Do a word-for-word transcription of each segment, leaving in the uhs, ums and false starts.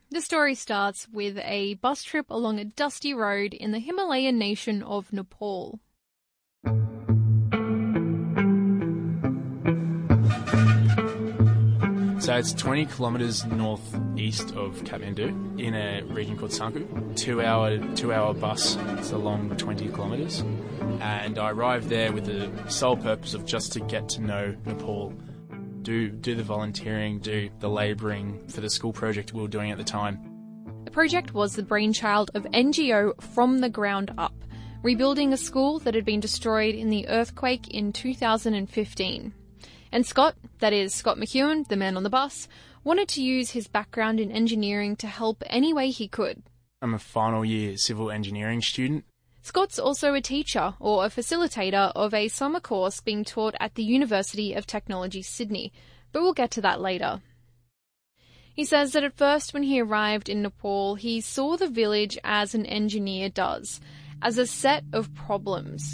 The story starts with a bus trip along a dusty road in the Himalayan nation of Nepal. So it's twenty kilometres northeast of Kathmandu in a region called Sangku. Two hour, two hour bus. It's along twenty kilometres. And I arrived there with the sole purpose of just to get to know Nepal, do do the volunteering, do the labouring for the school project we were doing at the time. The project was the brainchild of N G O From the Ground Up, rebuilding a school that had been destroyed in the earthquake in two thousand fifteen. And Scott, that is Scott McEwen, the man on the bus, wanted to use his background in engineering to help any way he could. I'm a final year civil engineering student. Scott's also a teacher or a facilitator of a summer course being taught at the University of Technology, Sydney, but we'll get to that later. He says that at first when he arrived in Nepal, he saw the village as an engineer does, as a set of problems.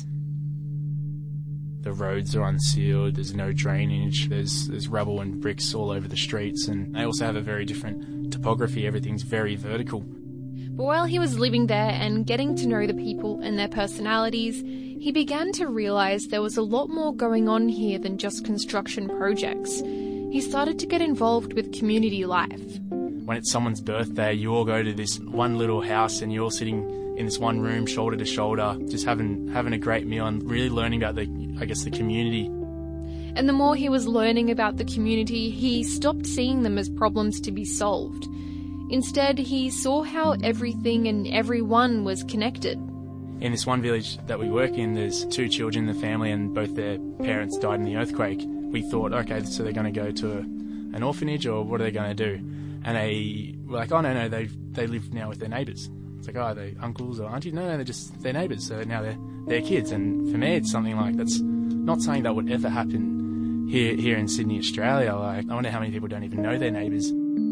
The roads are unsealed, there's no drainage, there's there's rubble and bricks all over the streets, and they also have a very different topography. Everything's very vertical. But while he was living there and getting to know the people and their personalities, he began to realise there was a lot more going on here than just construction projects. He started to get involved with community life. When it's someone's birthday, you all go to this one little house and you're all sitting in this one room, shoulder to shoulder, just having having a great meal and really learning about the, I guess, the community. And the more he was learning about the community, he stopped seeing them as problems to be solved. Instead, he saw how everything and everyone was connected. In this one village that we work in, there's two children in the family and both their parents died in the earthquake. We thought, okay, so they're going to go to a, an orphanage, or what are they going to do? And they were like, oh, no, no, they they live now with their neighbours. It's like, oh, are they uncles or aunties? No, no, they're just their neighbours, so now they're, they're kids. And for me, it's something like, that's not something that would ever happen here here in Sydney, Australia. Like, I wonder how many people don't even know their neighbours.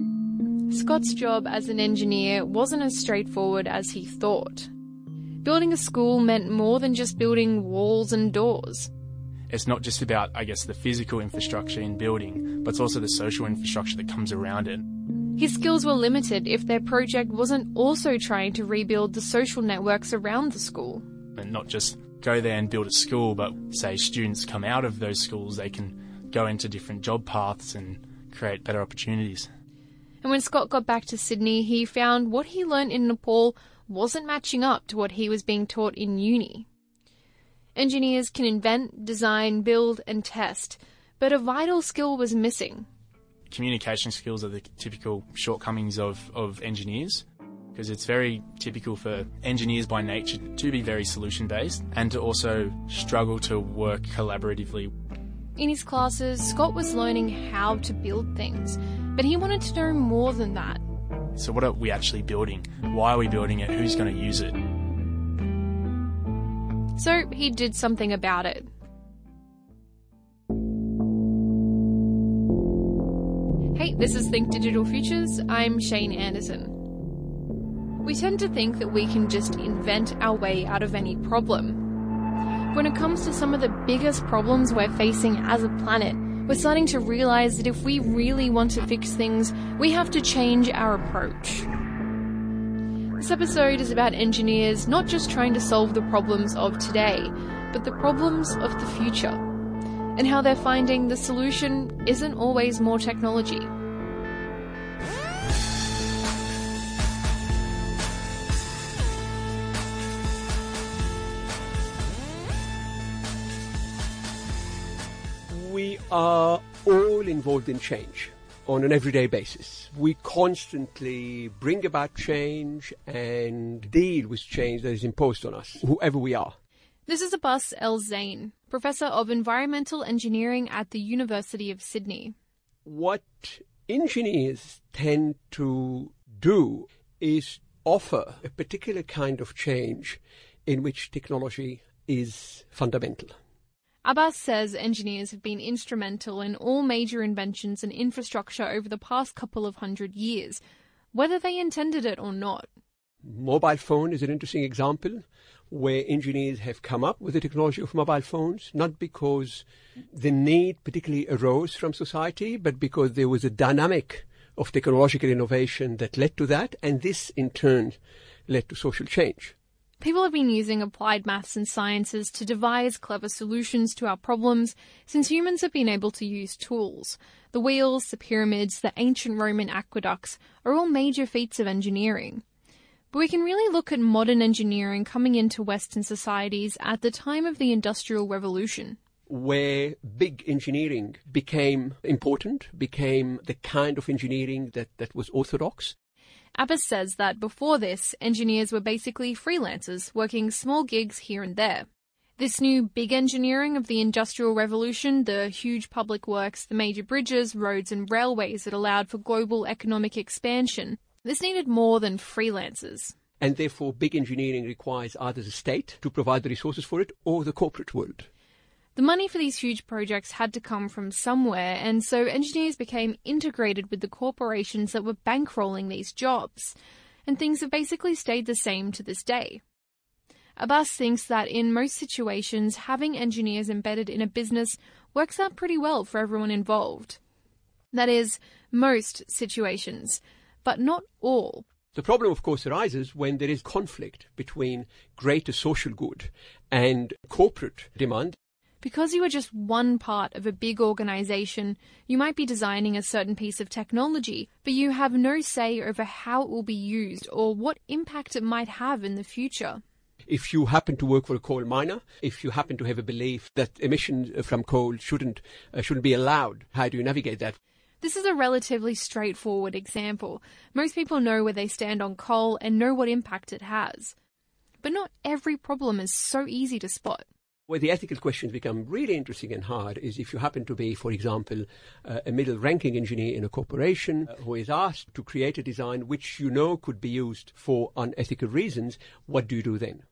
Scott's job as an engineer wasn't as straightforward as he thought. Building a school meant more than just building walls and doors. It's not just about, I guess, the physical infrastructure in building, but it's also the social infrastructure that comes around it. His skills were limited if their project wasn't also trying to rebuild the social networks around the school. And not just go there and build a school, but say students come out of those schools, they can go into different job paths and create better opportunities. And when Scott got back to Sydney, he found what he learnt in Nepal wasn't matching up to what he was being taught in uni. Engineers can invent, design, build and test, but a vital skill was missing. Communication skills are the typical shortcomings of, of engineers, because it's very typical for engineers by nature to be very solution-based and to also struggle to work collaboratively. In his classes, Scott was learning how to build things, but he wanted to know more than that. So what are we actually building? Why are we building it? Who's going to use it? So he did something about it. Hey, this is Think Digital Futures. I'm Shane Anderson. We tend to think that we can just invent our way out of any problem. When it comes to some of the biggest problems we're facing as a planet, we're starting to realise that if we really want to fix things, we have to change our approach. This episode is about engineers not just trying to solve the problems of today, but the problems of the future, and how they're finding the solution isn't always more technology. We are all involved in change on an everyday basis. We constantly bring about change and deal with change that is imposed on us, whoever we are. This is Abbas El-Zain, Professor of Environmental Engineering at the University of Sydney. What engineers tend to do is offer a particular kind of change in which technology is fundamental. Abbas says engineers have been instrumental in all major inventions and infrastructure over the past couple of hundred years, whether they intended it or not. Mobile phone is an interesting example where engineers have come up with the technology of mobile phones, not because the need particularly arose from society, but because there was a dynamic of technological innovation that led to that, and this in turn led to social change. People have been using applied maths and sciences to devise clever solutions to our problems since humans have been able to use tools. The wheels, the pyramids, the ancient Roman aqueducts are all major feats of engineering. But we can really look at modern engineering coming into Western societies at the time of the Industrial Revolution, where big engineering became important, became the kind of engineering that, that was orthodox. Abbas says that before this, engineers were basically freelancers working small gigs here and there. This new big engineering of the Industrial Revolution, the huge public works, the major bridges, roads and railways that allowed for global economic expansion, this needed more than freelancers. And therefore big engineering requires either the state to provide the resources for it or the corporate world. The money for these huge projects had to come from somewhere, and so engineers became integrated with the corporations that were bankrolling these jobs, and things have basically stayed the same to this day. Abbas thinks that in most situations, having engineers embedded in a business works out pretty well for everyone involved. That is, most situations, but not all. The problem, of course, arises when there is conflict between greater social good and corporate demand. Because you are just one part of a big organisation, you might be designing a certain piece of technology, but you have no say over how it will be used or what impact it might have in the future. If you happen to work for a coal miner, if you happen to have a belief that emissions from coal shouldn't uh, shouldn't be allowed, how do you navigate that? This is a relatively straightforward example. Most people know where they stand on coal and know what impact it has. But not every problem is so easy to spot. Where the ethical questions become really interesting and hard is if you happen to be, for example, uh, a middle-ranking engineer in a corporation uh, who is asked to create a design which you know could be used for unethical reasons, what do you do then?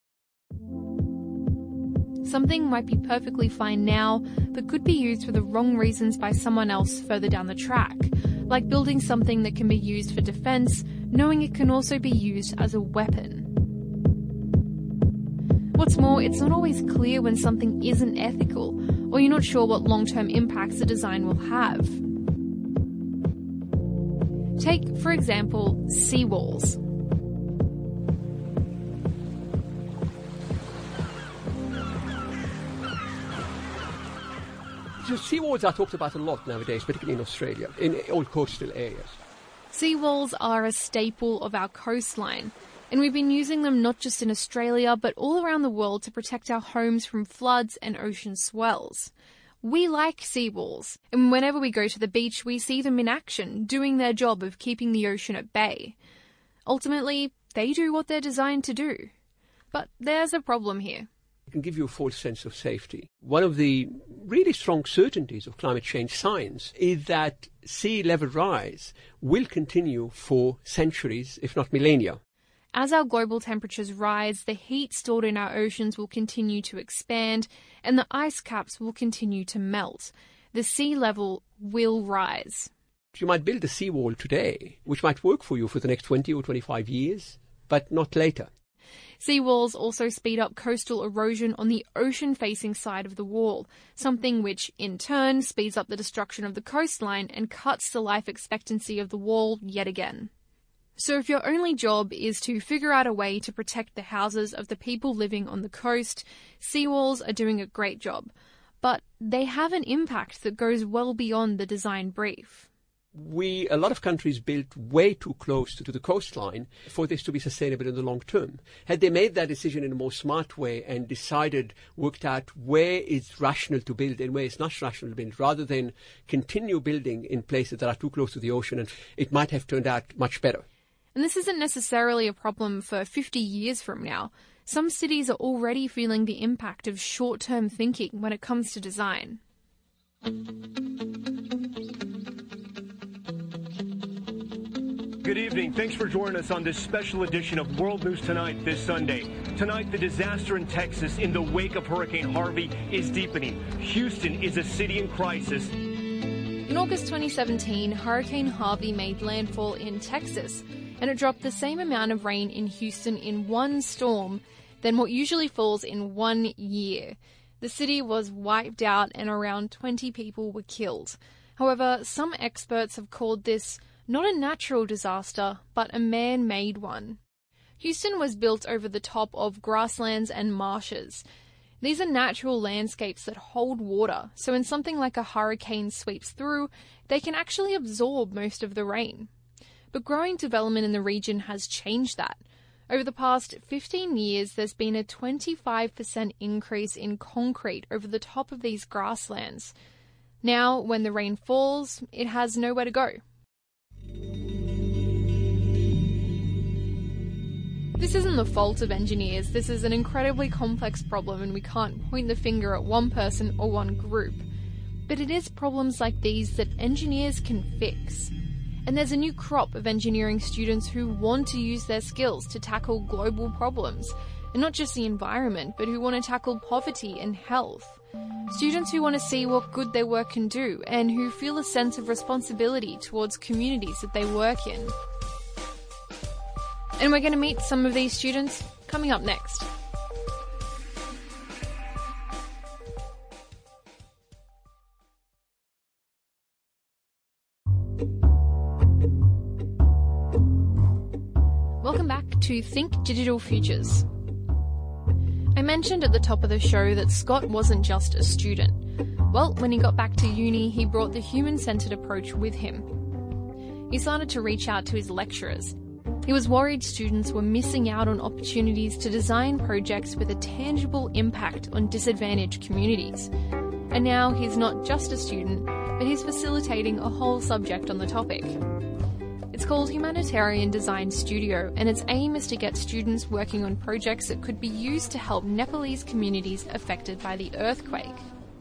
Something might be perfectly fine now, but could be used for the wrong reasons by someone else further down the track, like building something that can be used for defense, knowing it can also be used as a weapon. What's more, it's not always clear when something isn't ethical, or you're not sure what long-term impacts the design will have. Take, for example, seawalls. So seawalls are talked about a lot nowadays, particularly in Australia, in all coastal areas. Seawalls are a staple of our coastline, and we've been using them not just in Australia, but all around the world to protect our homes from floods and ocean swells. We like seawalls, and whenever we go to the beach, we see them in action, doing their job of keeping the ocean at bay. Ultimately, they do what they're designed to do. But there's a problem here. It can give you a false sense of safety. One of the really strong certainties of climate change science is that sea level rise will continue for centuries, if not millennia. As our global temperatures rise, the heat stored in our oceans will continue to expand, and the ice caps will continue to melt. The sea level will rise. You might build a seawall today, which might work for you for the next twenty or twenty-five years, but not later. Seawalls also speed up coastal erosion on the ocean-facing side of the wall, something which, in turn, speeds up the destruction of the coastline and cuts the life expectancy of the wall yet again. So if your only job is to figure out a way to protect the houses of the people living on the coast, seawalls are doing a great job. But they have an impact that goes well beyond the design brief. We, a lot of countries built way too close to the coastline for this to be sustainable in the long term. Had they made that decision in a more smart way and decided, worked out where is rational to build and where it's not rational to build, rather than continue building in places that are too close to the ocean, and it might have turned out much better. And this isn't necessarily a problem for fifty years from now. Some cities are already feeling the impact of short-term thinking when it comes to design. Good evening. Thanks for joining us on this special edition of World News Tonight this Sunday. Tonight, the disaster in Texas in the wake of Hurricane Harvey is deepening. Houston is a city in crisis. In August twenty seventeen, Hurricane Harvey made landfall in Texas, and it dropped the same amount of rain in Houston in one storm than what usually falls in one year. The city was wiped out and around twenty people were killed. However, some experts have called this not a natural disaster, but a man-made one. Houston was built over the top of grasslands and marshes. These are natural landscapes that hold water, so when something like a hurricane sweeps through, they can actually absorb most of the rain. But growing development in the region has changed that. Over the past fifteen years, there's been a twenty-five percent increase in concrete over the top of these grasslands. Now, when the rain falls, it has nowhere to go. This isn't the fault of engineers. This is an incredibly complex problem, and we can't point the finger at one person or one group. But it is problems like these that engineers can fix. And there's a new crop of engineering students who want to use their skills to tackle global problems, and not just the environment, but who want to tackle poverty and health. Students who want to see what good their work can do, and who feel a sense of responsibility towards communities that they work in. And we're going to meet some of these students coming up next. Welcome back to Think Digital Futures. I mentioned at the top of the show that Scott wasn't just a student. Well, when he got back to uni, he brought the human-centred approach with him. He started to reach out to his lecturers. He was worried students were missing out on opportunities to design projects with a tangible impact on disadvantaged communities. And now he's not just a student, but he's facilitating a whole subject on the topic. It's called Humanitarian Design Studio, and its aim is to get students working on projects that could be used to help Nepalese communities affected by the earthquake.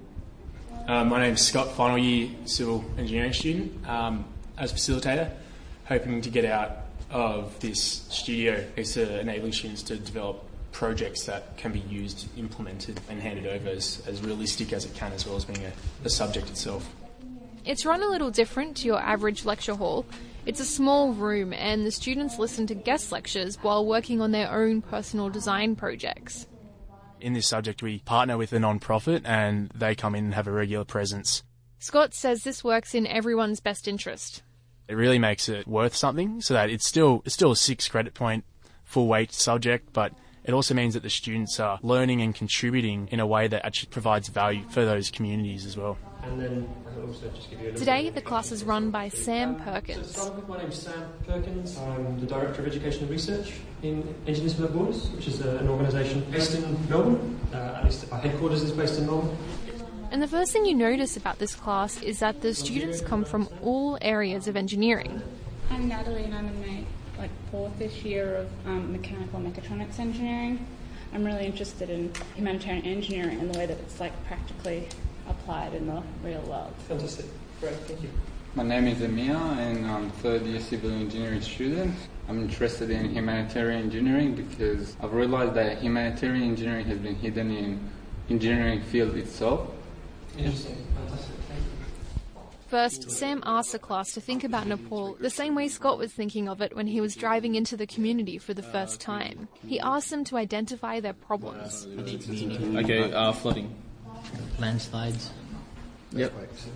Uh, my name's Scott, final year civil engineering student. Um, as facilitator, hoping to get out of this studio is to enabling students to develop projects that can be used, implemented and handed over as, as realistic as it can, as well as being a, a subject itself. It's run a little different to your average lecture hall. It's a small room and the students listen to guest lectures while working on their own personal design projects. In this subject, we partner with a non-profit and they come in and have a regular presence. Scott says this works in everyone's best interest. It really makes it worth something, so that it's still it's still a six credit point, full weight subject, but it also means that the students are learning and contributing in a way that actually provides value for those communities as well. And then I'll also just give you a little Today, the class is run by Sam Perkins. So to start with, my name's Sam Perkins. I'm the Director of Education and Research in Engineers Without Borders, which is a, an organisation based in Melbourne. Uh, at least our headquarters is based in Melbourne. And the first thing you notice about this class is that the students come from all areas of engineering. I'm Natalie and I'm in my like fourth-ish year of um, mechanical mechatronics engineering. I'm really interested in humanitarian engineering and the way that it's like practically applied in the real world. Fantastic. Great, thank you. My name is Emil and I'm third year civil engineering student. I'm interested in humanitarian engineering because I've realized that humanitarian engineering has been hidden in engineering field itself. Interesting. Fantastic. Thank you. First, Sam asked the class to think about Nepal the same way Scott was thinking of it when he was driving into the community for the first time. He asked them to identify their problems. Okay, uh, flooding. Landslides. Yep.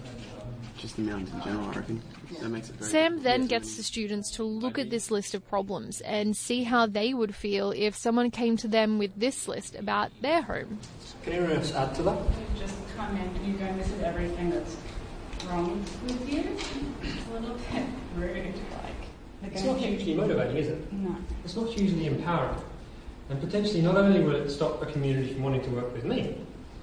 Just the mountains in general, I reckon. That makes it very Sam then gets the students to look at this list of problems and see how they would feel if someone came to them with this list about their home. Can anyone else add to that? You just come in and you go, this is everything that's wrong with you. It's a little bit rude, like... It's not hugely motivating, is it? No. It's not hugely empowering. And potentially not only will it stop a community from wanting to work with me,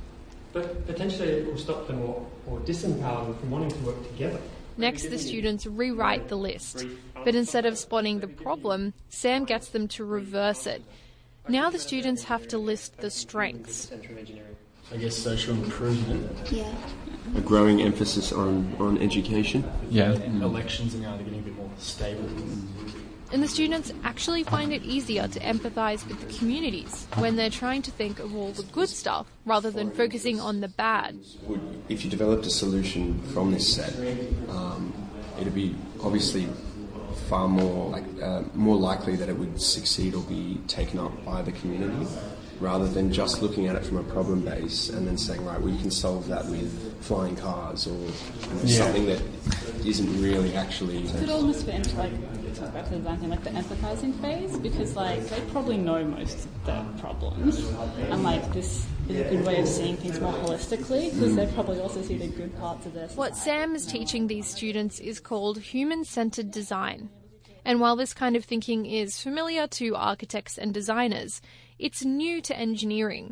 but potentially it will stop them or, or disempower them from wanting to work together. Next, the students rewrite the list. But instead of spotting the problem, Sam gets them to reverse it. Now the students have to list the strengths. I guess social improvement. Yeah. A growing emphasis on, on education. Yeah. Mm. Elections are now getting a bit more stable. And the students actually find it easier to empathise with the communities when they're trying to think of all the good stuff rather than focusing on the bad. If you developed a solution from this set, um, it'd be obviously far more like uh, more likely that it would succeed or be taken up by the community. rather than just looking at it from a problem base and then saying, right, we can solve that with flying cars or you know, Yeah. something that isn't really actually... It could almost fit into, like, talk back to the design thing, like the empathizing phase, because, like, they probably know most of the problems, and, like, this is a good way of seeing things more holistically, because they probably also see the good parts of this. What Sam is teaching these students is called human-centered design. And while this kind of thinking is familiar to architects and designers, it's new to engineering.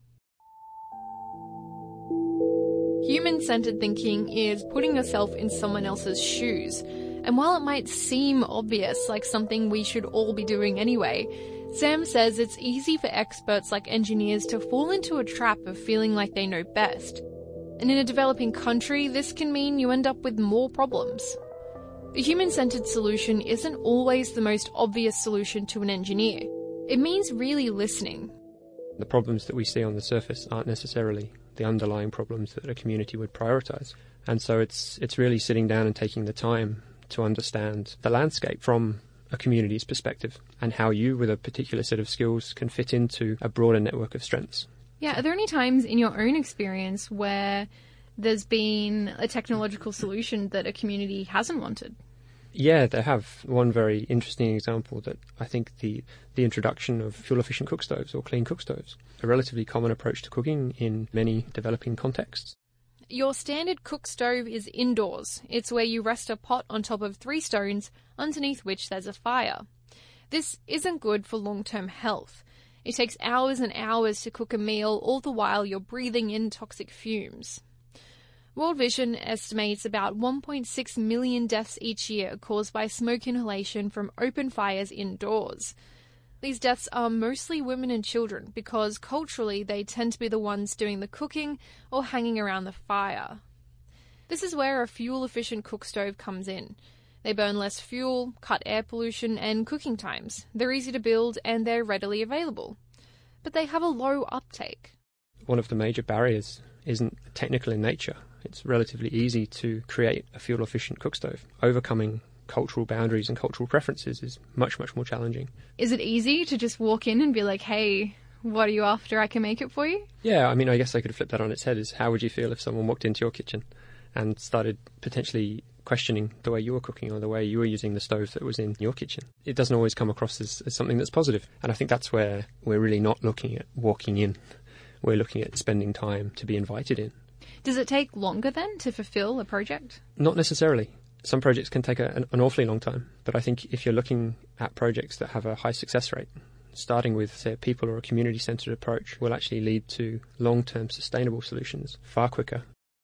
Human-centered thinking is putting yourself in someone else's shoes. And while it might seem obvious, like something we should all be doing anyway, Sam says it's easy for experts like engineers to fall into a trap of feeling like they know best. And in a developing country, this can mean you end up with more problems. The human-centered solution isn't always the most obvious solution to an engineer. It means really listening. The problems that we see on the surface aren't necessarily the underlying problems that a community would prioritise. And so it's it's really sitting down and taking the time to understand the landscape from a community's perspective and how you, with a particular set of skills, can fit into a broader network of strengths. Yeah, are there any times in your own experience where there's been a technological solution that a community hasn't wanted? Yeah, they have. One very interesting example that I think the, the introduction of fuel-efficient cook stoves or clean cook stoves, a relatively common approach to cooking in many developing contexts. Your standard cook stove is indoors. It's where you rest a pot on top of three stones, underneath which there's a fire. This isn't good for long-term health. It takes hours and hours to cook a meal, all the while you're breathing in toxic fumes. World Vision estimates about one point six million deaths each year caused by smoke inhalation from open fires indoors. These deaths are mostly women and children because culturally they tend to be the ones doing the cooking or hanging around the fire. This is where a fuel-efficient cook stove comes in. They burn less fuel, cut air pollution and cooking times. They're easy to build and they're readily available. But they have a low uptake. One of the major barriers isn't technical in nature. It's relatively easy to create a fuel-efficient cook stove. Overcoming cultural boundaries and cultural preferences is much, much more challenging. Is it easy to just walk in and be like, hey, what are you after? I can make it for you? Yeah, I mean, I guess I could flip that on its head. Is how would you feel if someone walked into your kitchen and started potentially questioning the way you were cooking or the way you were using the stove that was in your kitchen? It doesn't always come across as, as something that's positive. And I think that's where we're really not looking at walking in. We're looking at spending time to be invited in. Does it take longer then to fulfill a project? Not necessarily. Some projects can take a, an, an awfully long time, but I think if you're looking at projects that have a high success rate, starting with, say, a people or a community-centred approach will actually lead to long-term sustainable solutions far quicker.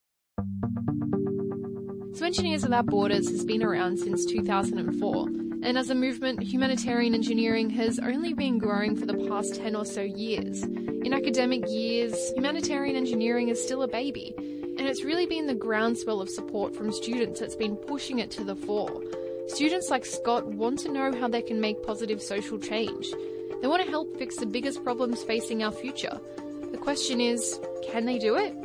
So Engineers Without Borders has been around since two thousand four, and as a movement, humanitarian engineering has only been growing for the past ten or so years. In academic years, humanitarian engineering is still a baby, and it's really been the groundswell of support from students that's been pushing it to the fore. Students like Scott want to know how they can make positive social change. They want to help fix the biggest problems facing our future. The question is, can they do it?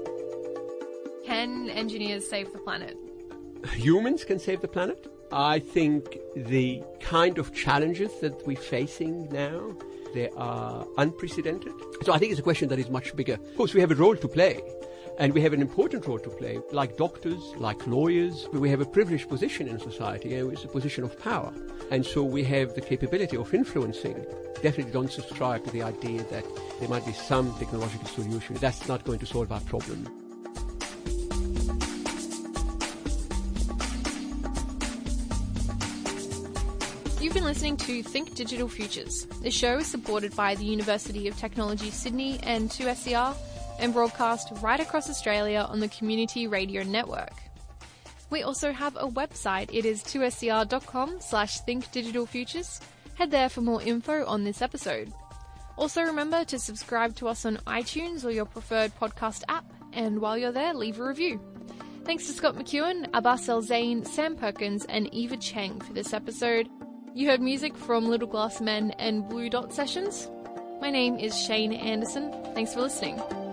Can engineers save the planet? Humans can save the planet. I think the kind of challenges that we're facing now, they are unprecedented. So I think it's a question that is much bigger. Of course, we have a role to play, and we have an important role to play. Like doctors, like lawyers, we have a privileged position in society, and it's a position of power. And so we have the capability of influencing. Definitely don't subscribe to the idea that there might be some technological solution. That's not going to solve our problem. You've been listening to Think Digital Futures. This show is supported by the University of Technology Sydney and two S E R and broadcast right across Australia on the Community Radio Network. We also have a website. It is two S E R dot com slash think digital futures. Head there for more info on this episode. Also remember to subscribe to us on iTunes or your preferred podcast app, and while you're there, leave a review. Thanks to Scott McEwen, Abbas El-Zain, Sam Perkins and Eva Cheng for this episode. You heard music from Little Glass Men and Blue Dot Sessions. My name is Shane Anderson. Thanks for listening.